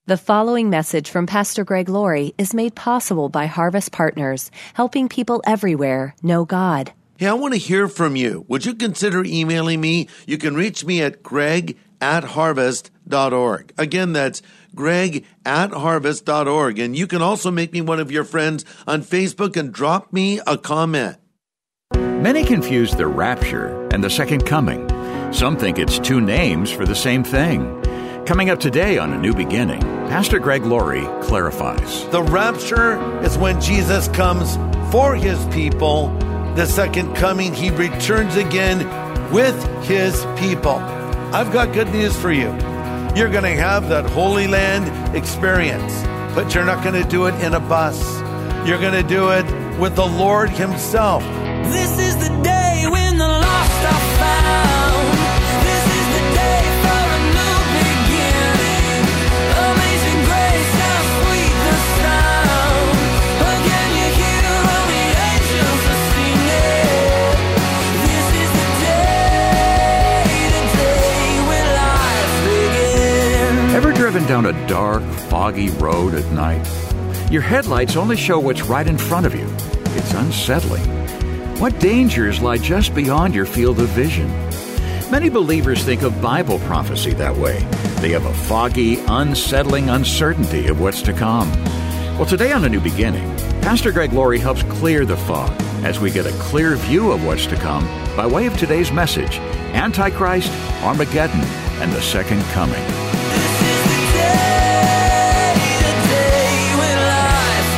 The following message from Pastor Greg Laurie is made possible by Harvest Partners, helping people everywhere know God. Hey, I want to hear from you. Would you consider emailing me? You can reach me at greg@harvest.org. Again, that's greg@harvest.org. And you can also make me one of your friends on Facebook and drop me a comment. Many confuse the rapture and the second coming. Some think it's two names for the same thing. Coming up today on A New Beginning, Pastor Greg Laurie clarifies. The rapture is when Jesus comes for his people. The second coming, he returns again with his people. I've got good news for you. You're going to have that Holy Land experience, but you're not going to do it in a bus. You're going to do it with the Lord himself. This is the day when the lost are found. This is the day for a new beginning. Amazing grace, how sweet the sound. Again you hear all the angels are singing. This is the day when life begins. Ever driven down a dark, foggy road at night? Your headlights only show what's right in front of you. It's unsettling. What dangers lie just beyond your field of vision? Many believers think of Bible prophecy that way. They have a foggy, unsettling uncertainty of what's to come. Well, today on A New Beginning, Pastor Greg Laurie helps clear the fog as we get a clear view of what's to come by way of today's message, Antichrist, Armageddon, and the Second Coming. This is the day when life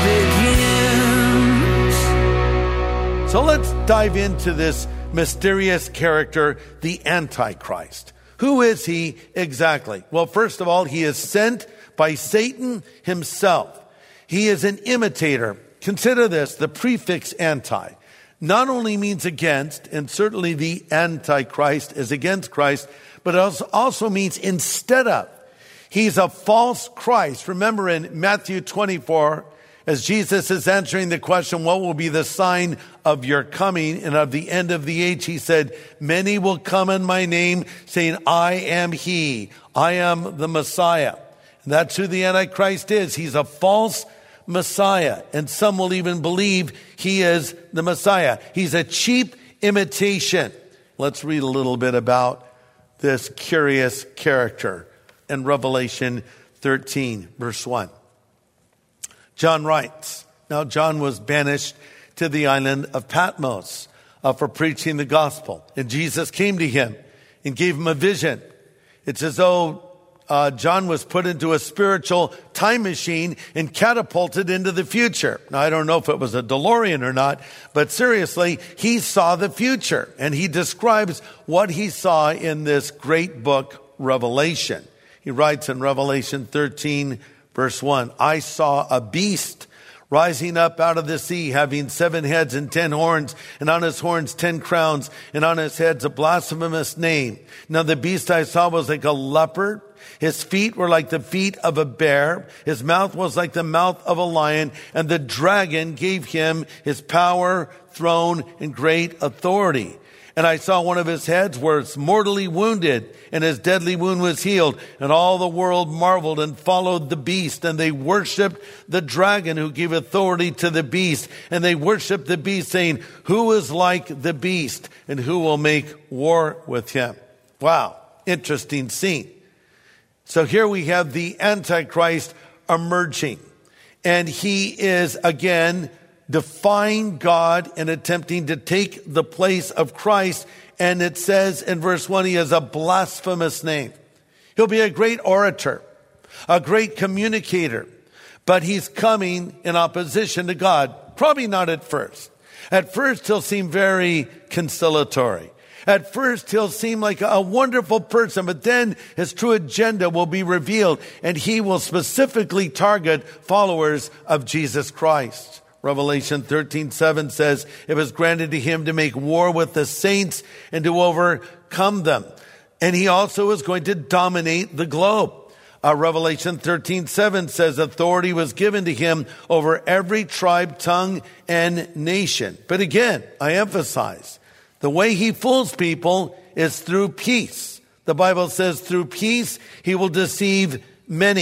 begins. So let's dive into this mysterious character, the Antichrist. Who is he exactly? Well, first of all, he is sent by Satan himself. He is an imitator. Consider this, the prefix anti not only means against, and certainly the Antichrist is against Christ, but it also means instead of. He's a false Christ. Remember in Matthew 24, as Jesus is answering the question, what will be the sign of your coming and of the end of the age? He said, many will come in my name saying, I am he. I am the Messiah. And that's who the Antichrist is. He's a false Messiah. And some will even believe he is the Messiah. He's a cheap imitation. Let's read a little bit about this curious character in Revelation 13, verse 1. John writes, now John was banished to the island of Patmos for preaching the gospel. And Jesus came to him and gave him a vision. It's as though John was put into a spiritual time machine and catapulted into the future. Now, I don't know if it was a DeLorean or not, but seriously, he saw the future. And he describes what he saw in this great book, Revelation. He writes in Revelation 13, Verse 1, I saw a beast rising up out of the sea, having 7 heads and 10 horns, and on his horns 10 crowns, and on his heads a blasphemous name. Now the beast I saw was like a leopard. His feet were like the feet of a bear. His mouth was like the mouth of a lion. And the dragon gave him his power, throne, and great authority. And I saw one of his heads was mortally wounded, and his deadly wound was healed. And all the world marveled and followed the beast, and they worshiped the dragon who gave authority to the beast. And they worshiped the beast, saying, who is like the beast, and who will make war with him? Wow, interesting scene. So here we have the Antichrist emerging. And he is, again, defying God and attempting to take the place of Christ. And it says in verse 1, he has a blasphemous name. He'll be a great orator, a great communicator, but he's coming in opposition to God. Probably not at first. At first, he'll seem very conciliatory. At first, he'll seem like a wonderful person, but then his true agenda will be revealed, and he will specifically target followers of Jesus Christ. Revelation 13:7 says, it was granted to him to make war with the saints and to overcome them. And he also is going to dominate the globe. Revelation 13:7 says authority was given to him over every tribe, tongue, and nation. But again, I emphasize, the way he fools people is through peace. The Bible says through peace, he will deceive many.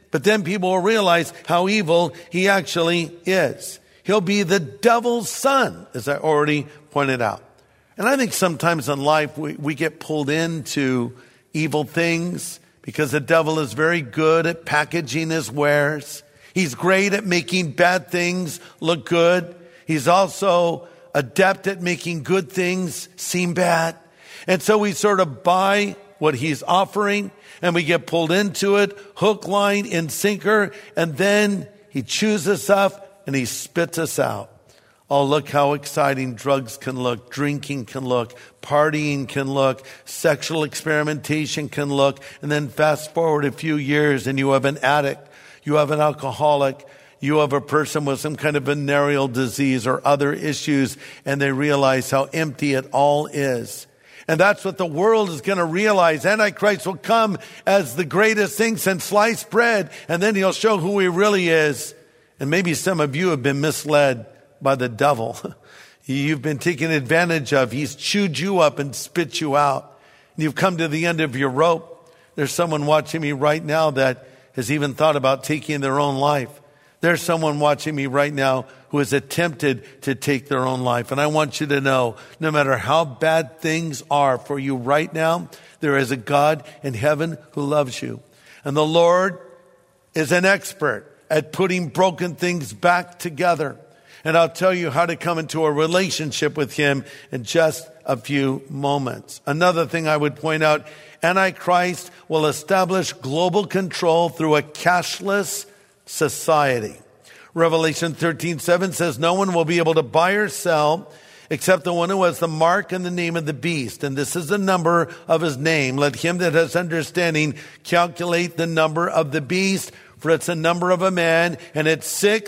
But then people will realize how evil he actually is. He'll be the devil's son, as I already pointed out. And I think sometimes in life we get pulled into evil things because the devil is very good at packaging his wares. He's great at making bad things look good. He's also adept at making good things seem bad. And so we sort of buy what he's offering and we get pulled into it, hook, line, and sinker. And then he chews us up and he spits us out. Oh, look how exciting drugs can look, drinking can look, partying can look, sexual experimentation can look. And then fast forward a few years and you have an addict, you have an alcoholic, you have a person with some kind of venereal disease or other issues, and they realize how empty it all is. And that's what the world is going to realize. Antichrist will come as the greatest thing since sliced bread, and then he'll show who he really is. And maybe some of you have been misled by the devil. You've been taken advantage of. He's chewed you up and spit you out. And you've come to the end of your rope. There's someone watching me right now that has even thought about taking their own life. There's someone watching me right now who has attempted to take their own life. And I want you to know, no matter how bad things are for you right now, there is a God in heaven who loves you. And the Lord is an expert at putting broken things back together. And I'll tell you how to come into a relationship with him in just a few moments. Another thing I would point out, Antichrist will establish global control through a cashless society. Revelation 13:7 says, no one will be able to buy or sell except the one who has the mark and the name of the beast. And this is the number of his name. Let him that has understanding calculate the number of the beast, for it's a number of a man, and it's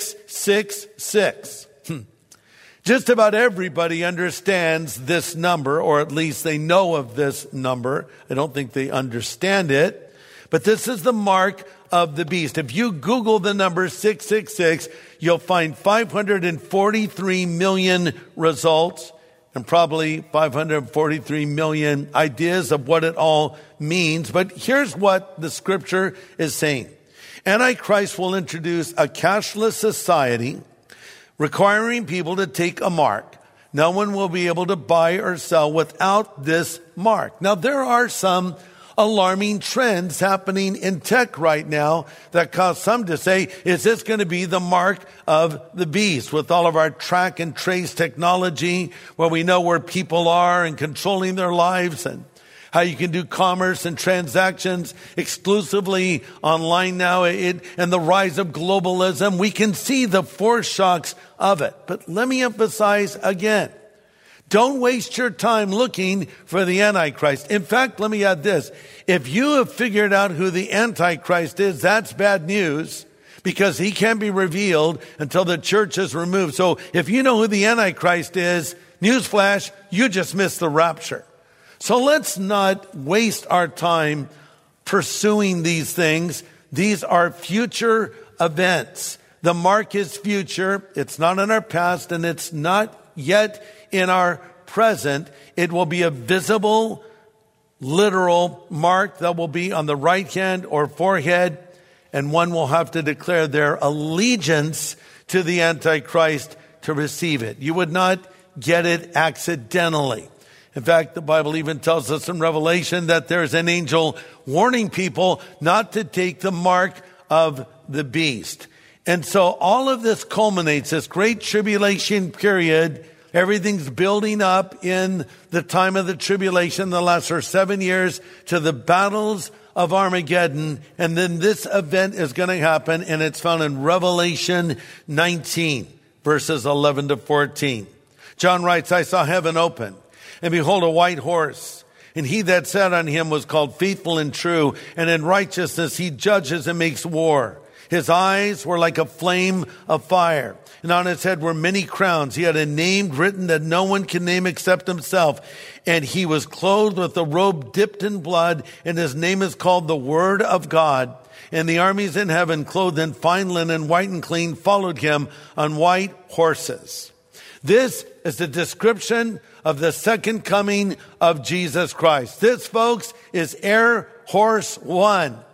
666. Just about everybody understands this number, or at least they know of this number. I don't think they understand it. But this is the mark of the beast. If you Google the number 666, you'll find 543 million results and probably 543 million ideas of what it all means. But here's what the scripture is saying. Antichrist will introduce a cashless society requiring people to take a mark. No one will be able to buy or sell without this mark. Now, there are some alarming trends happening in tech right now that cause some to say, is this going to be the mark of the beast with all of our track and trace technology where we know where people are and controlling their lives and how you can do commerce and transactions exclusively online now, and the rise of globalism. We can see the foreshocks of it. But let me emphasize again, don't waste your time looking for the Antichrist. In fact, let me add this. If you have figured out who the Antichrist is, that's bad news because he can't be revealed until the church is removed. So if you know who the Antichrist is, newsflash, you just missed the rapture. So let's not waste our time pursuing these things. These are future events. The mark is future. It's not in our past and it's not yet in our present. It will be a visible, literal mark that will be on the right hand or forehead, and one will have to declare their allegiance to the Antichrist to receive it. You would not get it accidentally. In fact, the Bible even tells us in Revelation that there's an angel warning people not to take the mark of the beast. And so all of this culminates, this great tribulation period. Everything's building up in the time of the tribulation, the last 7 years, to the battles of Armageddon. And then this event is going to happen, and it's found in Revelation 19, verses 11 to 14. John writes, I saw heaven open, and behold, a white horse. And he that sat on him was called Faithful and True, and in righteousness he judges and makes war. His eyes were like a flame of fire, and on his head were many crowns. He had a name written that no one can name except himself. And he was clothed with a robe dipped in blood, and his name is called the Word of God. And the armies in heaven, clothed in fine linen, white and clean, followed him on white horses. This is the description of the second coming of Jesus Christ. This, folks, is Air Horse One.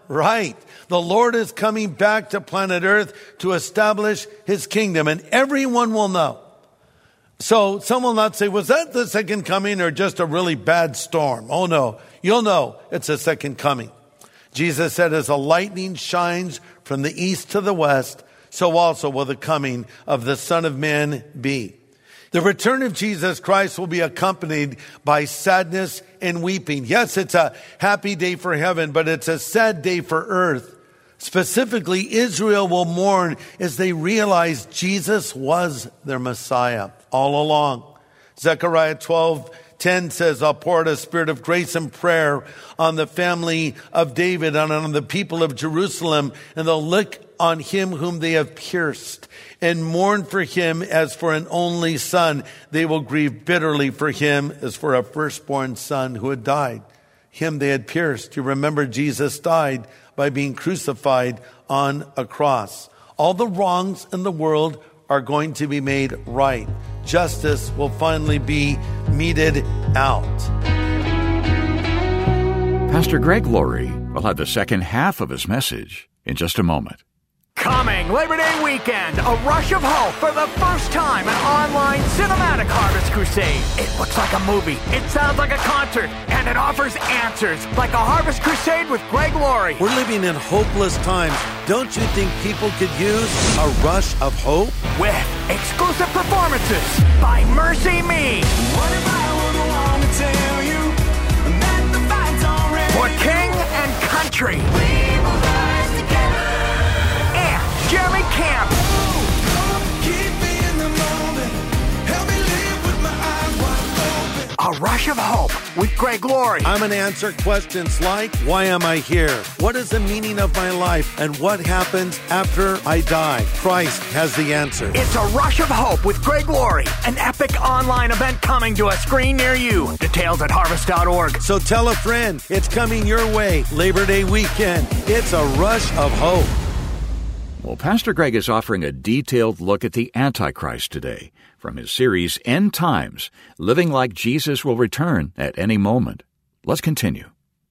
Right. The Lord is coming back to planet Earth to establish his kingdom, and everyone will know. So some will not say, was that the second coming or just a really bad storm? Oh no, you'll know it's a second coming. Jesus said, as the lightning shines from the east to the west, so also will the coming of the Son of Man be. The return of Jesus Christ will be accompanied by sadness and weeping. Yes, it's a happy day for heaven, but it's a sad day for earth. Specifically, Israel will mourn as they realize Jesus was their Messiah all along. Zechariah 12:10 says, I'll pour out a spirit of grace and prayer on the family of David and on the people of Jerusalem, and they'll look on him whom they have pierced and mourn for him as for an only son. They will grieve bitterly for him as for a firstborn son who had died. Him they had pierced. You remember Jesus died by being crucified on a cross. All the wrongs in the world are going to be made right. Justice will finally be meted out. Pastor Greg Laurie will have the second half of his message in just a moment. Coming Labor Day weekend, a rush of hope for the first time, an online cinematic Harvest Crusade. It looks like a movie, it sounds like a concert, and it offers answers like a Harvest Crusade with Greg Laurie. We're living in hopeless times. Don't you think people could use a rush of hope? With exclusive performances by Mercy Me. What if I would want to tell you that the fight's already For King and Country. We will rise together. And Jeremy Camp. Keep me in the moment. Help me live with my eyes wide open. A rush of hope with Greg Laurie. I'm going to answer questions like, why am I here? What is the meaning of my life? And what happens after I die? Christ has the answer. It's a rush of hope with Greg Laurie, an epic online event coming to a screen near you. Details at harvest.org. So tell a friend, it's coming your way. Labor Day weekend. It's a rush of hope. Well, Pastor Greg is offering a detailed look at the Antichrist today from his series End Times, Living Like Jesus Will Return at Any Moment. Let's continue.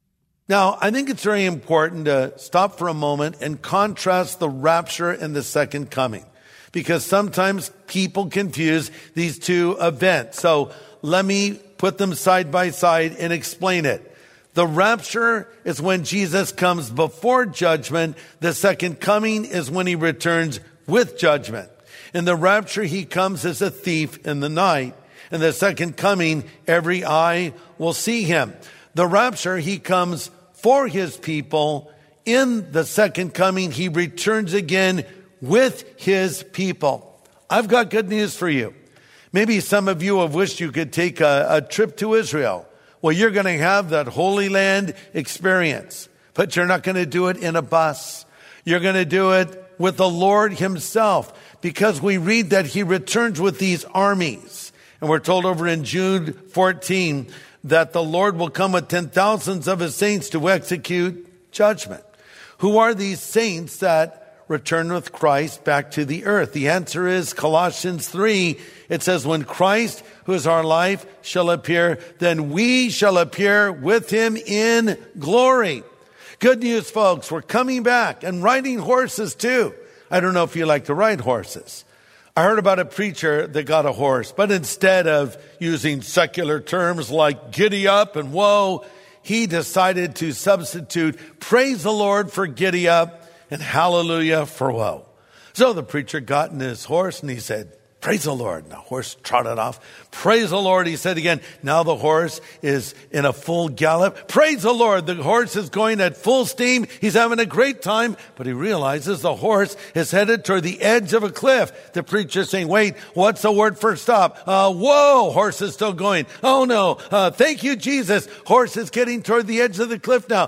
Now, I think it's very important to stop for a moment and contrast the rapture and the second coming, because sometimes people confuse these two events. So let me put them side by side and explain it. The rapture is when Jesus comes before judgment. The second coming is when he returns with judgment. In the rapture, he comes as a thief in the night. In the second coming, every eye will see him. The rapture, he comes for his people. In the second coming, he returns again with his people. I've got good news for you. Maybe some of you have wished you could take a trip to Israel. Well, you're going to have that Holy Land experience, but you're not going to do it in a bus. You're going to do it with the Lord himself, because we read that he returns with these armies. And we're told over in Jude 14 that the Lord will come with 10,000s of his saints to execute judgment. Who are these saints that return with Christ back to the earth? The answer is Colossians 3. It says, when Christ, who is our life, shall appear, then we shall appear with him in glory. Good news, folks. We're coming back and riding horses too. I don't know if you like to ride horses. I heard about a preacher that got a horse, but instead of using secular terms like giddy up and whoa, he decided to substitute praise the Lord for giddy up and hallelujah for woe. So the preacher got in his horse and he said, praise the Lord. And the horse trotted off. Praise the Lord, he said again. Now the horse is in a full gallop. Praise the Lord. The horse is going at full steam. He's having a great time, but he realizes the horse is headed toward the edge of a cliff. The preacher's saying, wait, what's the word for stop? Whoa, horse is still going. Oh no, thank you, Jesus. Horse is getting toward the edge of the cliff now.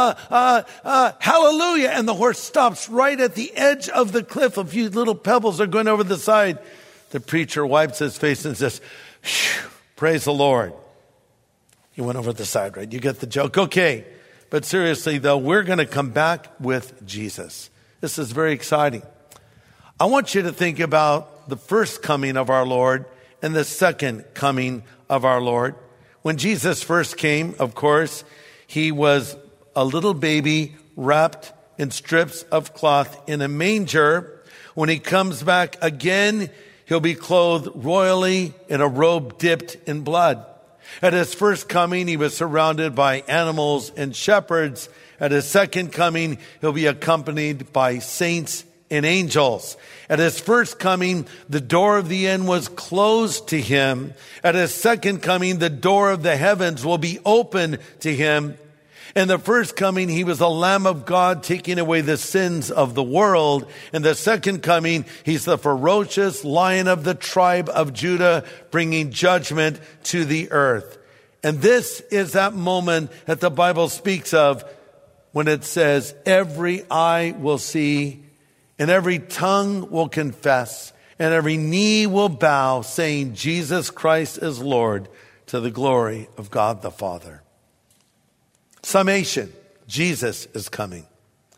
Hallelujah. And the horse stops right at the edge of the cliff. A few little pebbles are going over the side. The preacher wipes his face and says, praise the Lord. He went over the side, right? You get the joke? Okay. But seriously, though, we're going to come back with Jesus. This is very exciting. I want you to think about the first coming of our Lord and the second coming of our Lord. When Jesus first came, of course, he was a little baby wrapped in strips of cloth in a manger. When he comes back again, he'll be clothed royally in a robe dipped in blood. At his first coming, he was surrounded by animals and shepherds. At his second coming, he'll be accompanied by saints and angels. At his first coming, the door of the end was closed to him. At his second coming, the door of the heavens will be open to him. In the first coming, he was the Lamb of God taking away the sins of the world. In the second coming, he's the ferocious Lion of the tribe of Judah, bringing judgment to the earth. And this is that moment that the Bible speaks of when it says, every eye will see, and every tongue will confess, and every knee will bow, saying, Jesus Christ is Lord, to the glory of God the Father. Summation, Jesus is coming.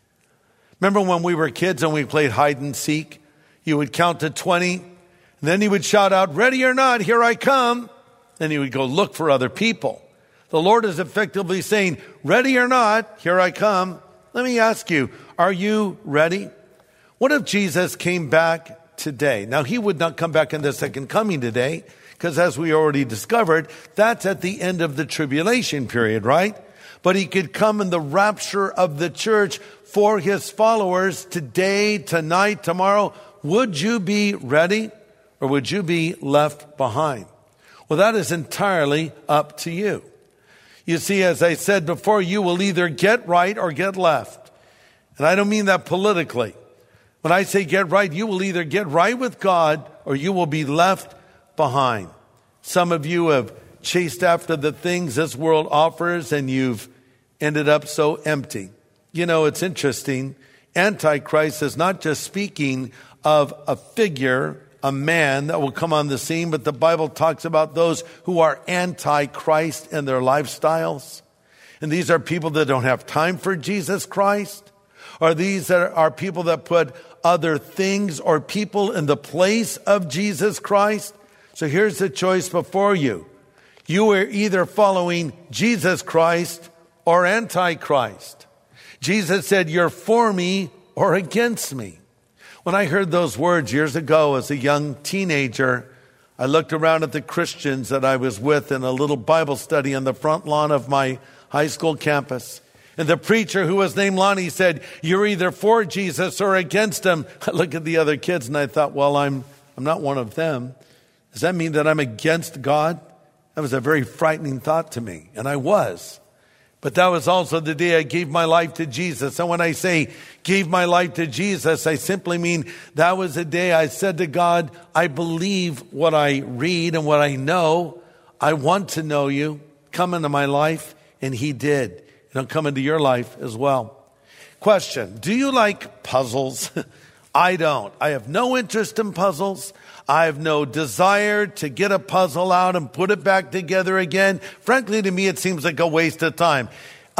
Remember when we were kids and we played hide and seek? You would count to 20, and then he would shout out, ready or not, here I come. Then he would go look for other people. The Lord is effectively saying, ready or not, here I come. Let me ask you, are you ready? What if Jesus came back today? Now, he would not come back in the second coming today, because as we already discovered, that's at the end of the tribulation period, right? But he could come in the rapture of the church for his followers today, tonight, tomorrow. Would you be ready, or would you be left behind? Well, that is entirely up to you. You see, as I said before, you will either get right or get left. And I don't mean that politically. When I say get right, you will either get right with God or you will be left behind. Some of you have chased after the things this world offers and you've ended up so empty. You know, it's interesting. Antichrist is not just speaking of a figure, a man that will come on the scene, but the Bible talks about those who are anti-Christ in their lifestyles. And these are people that don't have time for Jesus Christ. Or these are people that put other things or people in the place of Jesus Christ. So here's the choice before you. You are either following Jesus Christ or Antichrist. Jesus said, you're for me or against me. When I heard those words years ago as a young teenager, I looked around at the Christians that I was with in a little Bible study on the front lawn of my high school campus. And the preacher, who was named Lonnie, said, you're either for Jesus or against him. I looked at the other kids and I thought, well, I'm not one of them. Does that mean that I'm against God? That was a very frightening thought to me. And I was. But that was also the day I gave my life to Jesus. And when I say gave my life to Jesus, I simply mean that was the day I said to God, I believe what I read and what I know. I want to know you. Come into my life. And he did. And he'll come into your life as well. Question, do you like puzzles? I don't. I have no interest in puzzles. I have no desire to get a puzzle out and put it back together again. Frankly, to me, it seems like a waste of time.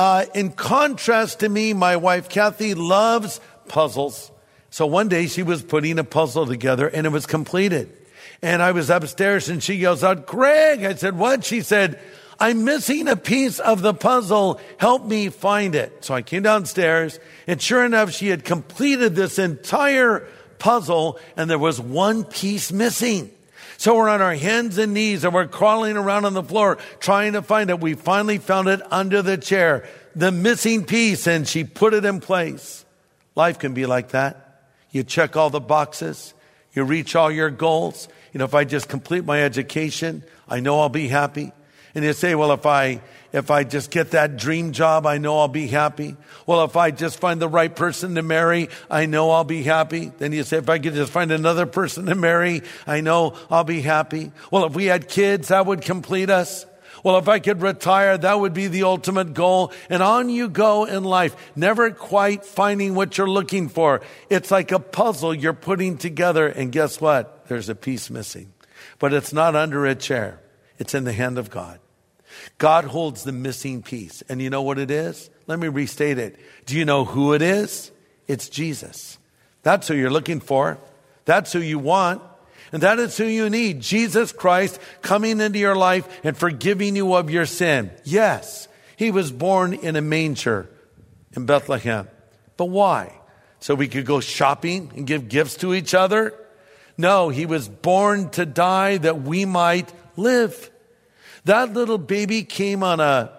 In contrast to me, my wife, Kathy, loves puzzles. So one day she was putting a puzzle together and it was completed. And I was upstairs and she yells out, Greg! I said, what? She said, I'm missing a piece of the puzzle. Help me find it. So I came downstairs and sure enough, she had completed this entire puzzle and there was one piece missing. So we're on our hands and knees and we're crawling around on the floor trying to find it. We finally found it under the chair, the missing piece, and she put it in place. Life can be like that. You check all the boxes. You reach all your goals. You know, if I just complete my education, I know I'll be happy. And you say, well, if I just get that dream job, I know I'll be happy. Well, if I just find the right person to marry, I know I'll be happy. Then you say, if I could just find another person to marry, I know I'll be happy. Well, if we had kids, that would complete us. Well, if I could retire, that would be the ultimate goal. And on you go in life, never quite finding what you're looking for. It's like a puzzle you're putting together. And guess what? There's a piece missing. But it's not under a chair. It's in the hand of God. God holds the missing piece. And you know what it is? Let me restate it. Do you know who it is? It's Jesus. That's who you're looking for. That's who you want. And that is who you need. Jesus Christ coming into your life and forgiving you of your sin. Yes, he was born in a manger. in Bethlehem. But why? So we could go shopping and give gifts to each other? No, he was born to die that we might live. That little baby came on a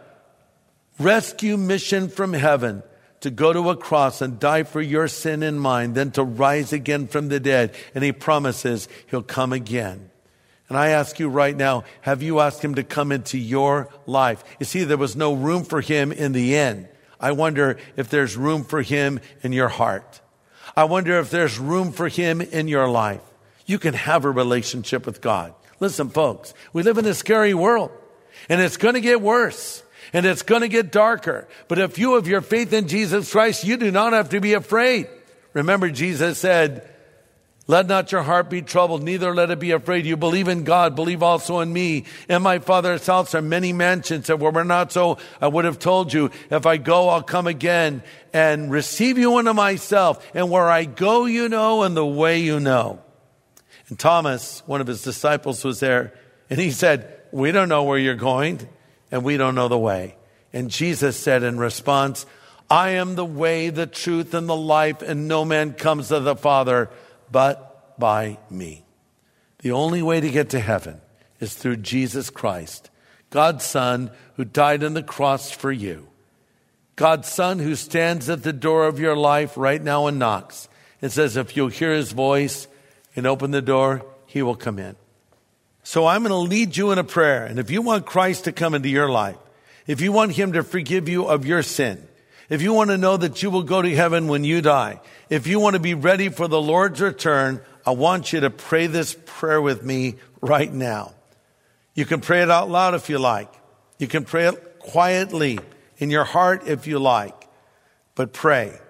rescue mission from heaven to go to a cross and die for your sin and mine, then to rise again from the dead. And he promises he'll come again. And I ask you right now, have you asked him to come into your life? You see, there was no room for him in the end. I wonder if there's room for him in your heart. I wonder if there's room for him in your life. You can have a relationship with God. Listen, folks, we live in a scary world, and it's going to get worse, and it's going to get darker. But if you have your faith in Jesus Christ, you do not have to be afraid. Remember, Jesus said, let not your heart be troubled, neither let it be afraid. You believe in God, believe also in me. In my Father's house are many mansions. If it were not so, I would have told you. If I go, I'll come again and receive you unto myself. And where I go, you know, and the way you know. And Thomas, one of his disciples, was there. And he said, we don't know where you're going, and we don't know the way. And Jesus said in response, I am the way, the truth, and the life, and no man comes to the Father but by me. The only way to get to heaven is through Jesus Christ, God's Son who died on the cross for you. God's Son who stands at the door of your life right now and knocks. It says if you'll hear his voice and open the door, he will come in. So I'm going to lead you in a prayer. And if you want Christ to come into your life, if you want him to forgive you of your sin, if you want to know that you will go to heaven when you die, if you want to be ready for the Lord's return, I want you to pray this prayer with me right now. You can pray it out loud if you like. You can pray it quietly in your heart if you like. But pray.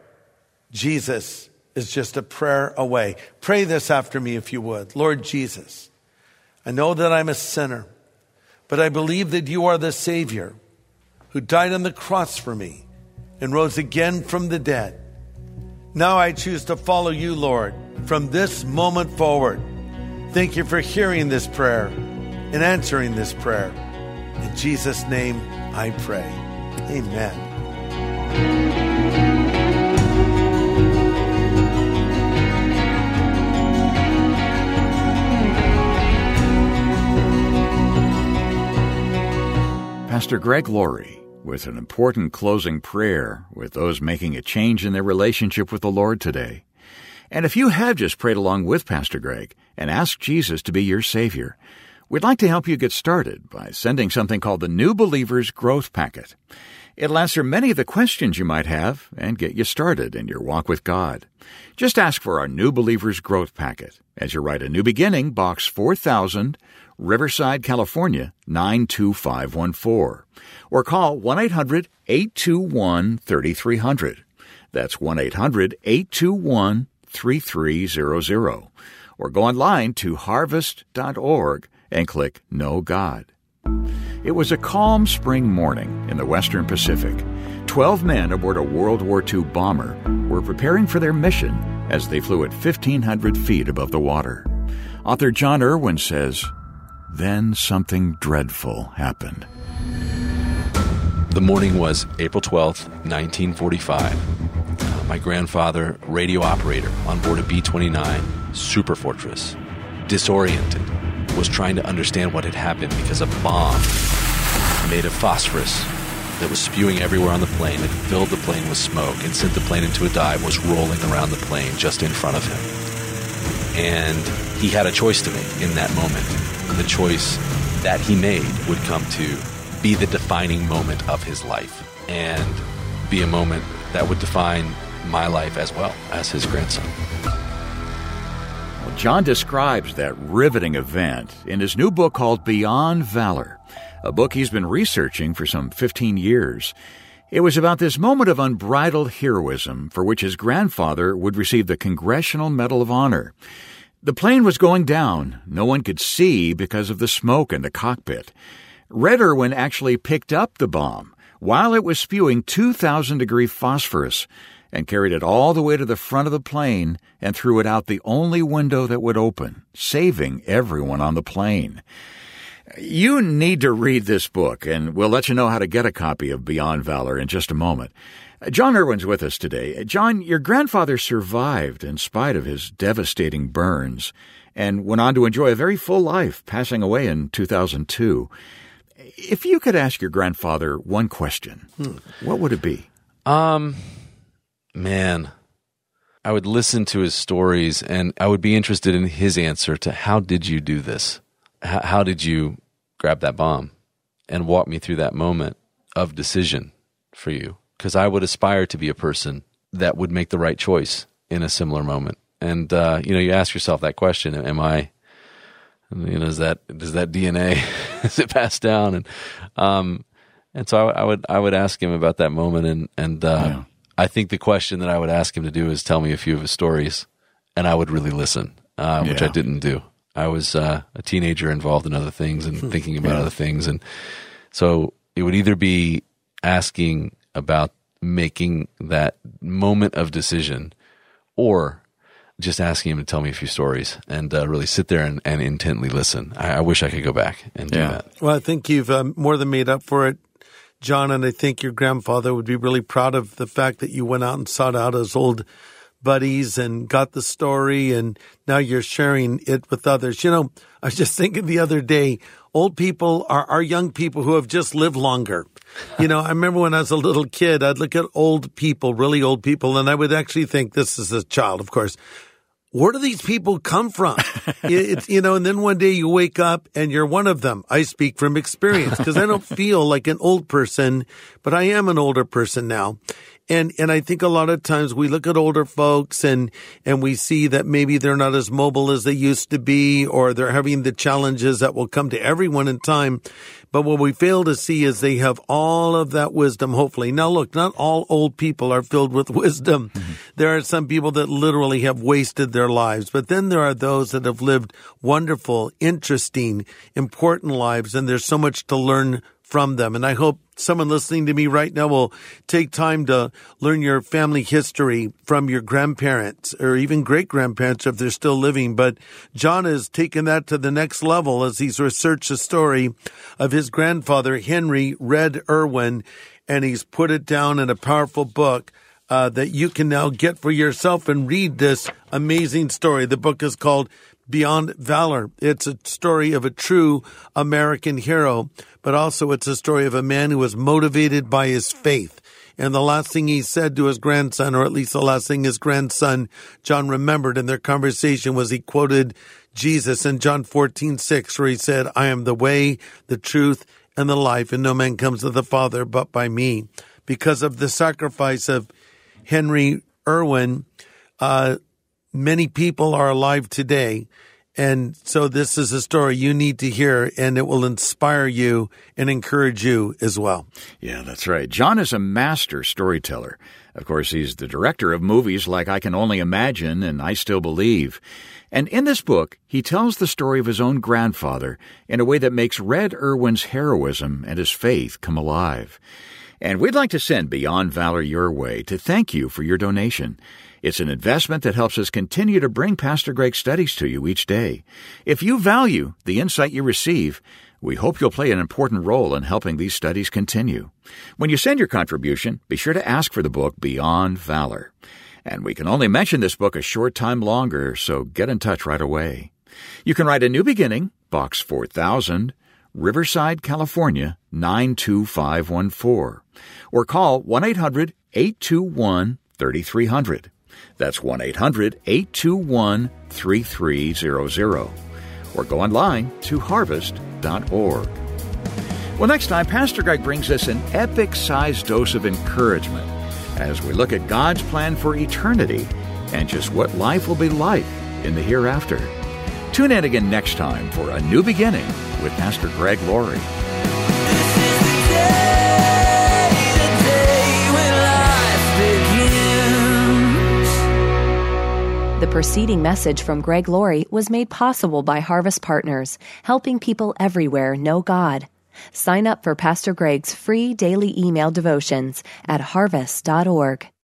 Jesus is just a prayer away. Pray this after me if you would. Lord Jesus, I know that I'm a sinner, but I believe that you are the Savior who died on the cross for me and rose again from the dead. Now I choose to follow you, Lord, from this moment forward. Thank you for hearing this prayer and answering this prayer. In Jesus' name I pray. Amen. Pastor Greg Laurie with an important closing prayer with those making a change in their relationship with the Lord today. And if you have just prayed along with Pastor Greg and asked Jesus to be your Savior, we'd like to help you get started by sending something called the New Believer's Growth Packet. It'll answer many of the questions you might have and get you started in your walk with God. Just ask for our New Believer's Growth Packet as you write A New Beginning, Box 4000, Riverside, California, 92514. Or call 1-800-821-3300. That's 1-800-821-3300. Or go online to harvest.org and click Know God. It was a calm spring morning in the Western Pacific. 12 men aboard a World War II bomber were preparing for their mission as they flew at 1,500 feet above the water. Author John Irwin says, then something dreadful happened. The morning was April 12th, 1945. My grandfather, radio operator on board a B-29 Superfortress, disoriented, was trying to understand what had happened because a bomb made of phosphorus that was spewing everywhere on the plane, that filled the plane with smoke and sent the plane into a dive, was rolling around the plane just in front of him. And he had a choice to make in that moment. The choice that he made would come to be the defining moment of his life and be a moment that would define my life as well as his grandson. Well, John describes that riveting event in his new book called Beyond Valor, a book he's been researching for some 15 years. It was about this moment of unbridled heroism for which his grandfather would receive the Congressional Medal of Honor. The plane was going down. No one could see because of the smoke in the cockpit. Red Irwin actually picked up the bomb while it was spewing 2,000-degree phosphorus and carried it all the way to the front of the plane and threw it out the only window that would open, saving everyone on the plane. You need to read this book, and we'll let you know how to get a copy of Beyond Valor in just a moment. John Irwin's with us today. John, your grandfather survived in spite of his devastating burns and went on to enjoy a very full life, passing away in 2002. If you could ask your grandfather one question, what would it be? Man, I would listen to his stories and I would be interested in his answer to how did you do this? How did you grab that bomb and walk me through that moment of decision for you? Because I would aspire to be a person that would make the right choice in a similar moment. And, you ask yourself that question, am I, does that DNA, is it passed down? And so I would ask him about that moment. And I think the question that I would ask him to do is tell me a few of his stories, and I would really listen, which I didn't do. I was a teenager involved in other things and thinking about other things. And so it would either be asking about making that moment of decision or just asking him to tell me a few stories and really sit there and intently listen. I wish I could go back and do that. Well, I think you've more than made up for it, John, and I think your grandfather would be really proud of the fact that you went out and sought out his old buddies and got the story, and now you're sharing it with others. I was just thinking the other day, old people are young people who have just lived longer. I remember when I was a little kid, I'd look at old people, really old people, and I would actually think, this is a child, of course, where do these people come from? And then one day you wake up and you're one of them. I speak from experience because I don't feel like an old person, but I am an older person now. And I think a lot of times we look at older folks and we see that maybe they're not as mobile as they used to be, or they're having the challenges that will come to everyone in time. But what we fail to see is they have all of that wisdom, hopefully. Now, look, not all old people are filled with wisdom. Mm-hmm. There are some people that literally have wasted their lives. But then there are those that have lived wonderful, interesting, important lives, and there's so much to learn from them. And I hope someone listening to me right now will take time to learn your family history from your grandparents or even great-grandparents if they're still living. But John has taken that to the next level as he's researched the story of his grandfather, Henry Red Irwin, and he's put it down in a powerful book that you can now get for yourself and read this amazing story. The book is called Beyond Valor. It's a story of a true American hero, but also it's a story of a man who was motivated by his faith. And the last thing he said to his grandson, or at least the last thing his grandson, John, remembered in their conversation was he quoted Jesus in John 14:6, where he said, I am the way, the truth, and the life, and no man comes to the Father but by me. Because of the sacrifice of Henry Irwin, many people are alive today. And so this is a story you need to hear, and it will inspire you and encourage you as well. Yeah, that's right. John is a master storyteller. Of course, he's the director of movies like I Can Only Imagine and I Still Believe. And in this book, he tells the story of his own grandfather in a way that makes Red Irwin's heroism and his faith come alive. And we'd like to send Beyond Valor your way to thank you for your donation. It's an investment that helps us continue to bring Pastor Greg's studies to you each day. If you value the insight you receive, we hope you'll play an important role in helping these studies continue. When you send your contribution, be sure to ask for the book Beyond Valor. And we can only mention this book a short time longer, so get in touch right away. You can write A New Beginning, Box 4000, Riverside, California, 92514. Or call 1-800-821-3300. That's 1-800-821-3300. Or go online to harvest.org. Well, next time, Pastor Greg brings us an epic-sized dose of encouragement as we look at God's plan for eternity and just what life will be like in the hereafter. Tune in again next time for A New Beginning with Pastor Greg Laurie. The preceding message from Greg Laurie was made possible by Harvest Partners, helping people everywhere know God. Sign up for Pastor Greg's free daily email devotions at harvest.org.